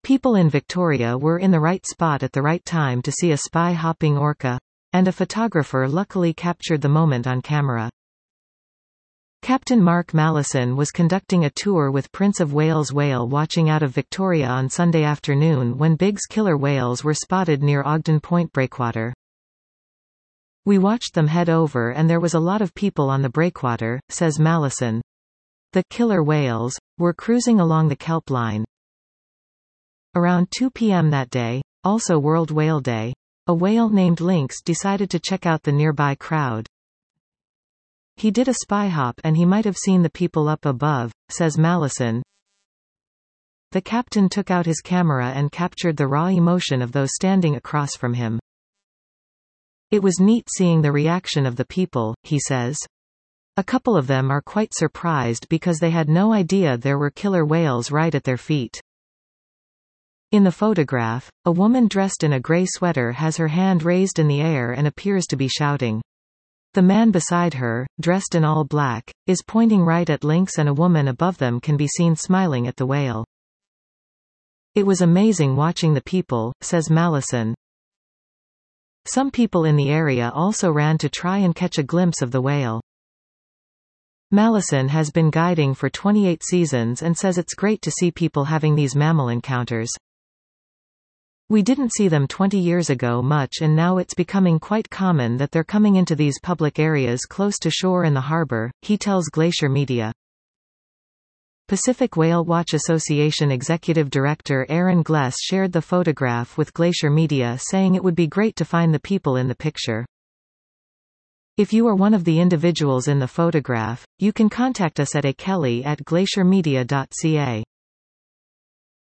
People in Victoria were in the right spot at the right time to see a spy-hopping orca, and a photographer luckily captured the moment on camera. Captain Mark Mallison was conducting a tour with Prince of Wales whale watching out of Victoria on Sunday afternoon when Big's killer whales were spotted near Ogden Point breakwater. "We watched them head over and there was a lot of people on the breakwater," says Mallison. The killer whales were cruising along the kelp line. Around 2 p.m. that day, also World Whale Day, a whale named Lynx decided to check out the nearby crowd. "He did a spy hop and he might have seen the people up above," says Mallison. The captain took out his camera and captured the raw emotion of those standing across from him. "It was neat seeing the reaction of the people," he says. "A couple of them are quite surprised because they had no idea there were killer whales right at their feet." In the photograph, a woman dressed in a gray sweater has her hand raised in the air and appears to be shouting. The man beside her, dressed in all black, is pointing right at Lynx and a woman above them can be seen smiling at the whale. "It was amazing watching the people," says Mallison. Some people in the area also ran to try and catch a glimpse of the whale. Mallison has been guiding for 28 seasons and says it's great to see people having these mammal encounters. "We didn't see them 20 years ago much and now it's becoming quite common that they're coming into these public areas close to shore and the harbor," he tells Glacier Media. Pacific Whale Watch Association Executive Director Aaron Gless shared the photograph with Glacier Media saying it would be great to find the people in the picture. "If you are one of the individuals in the photograph, you can contact us at akelly@glaciermedia.ca.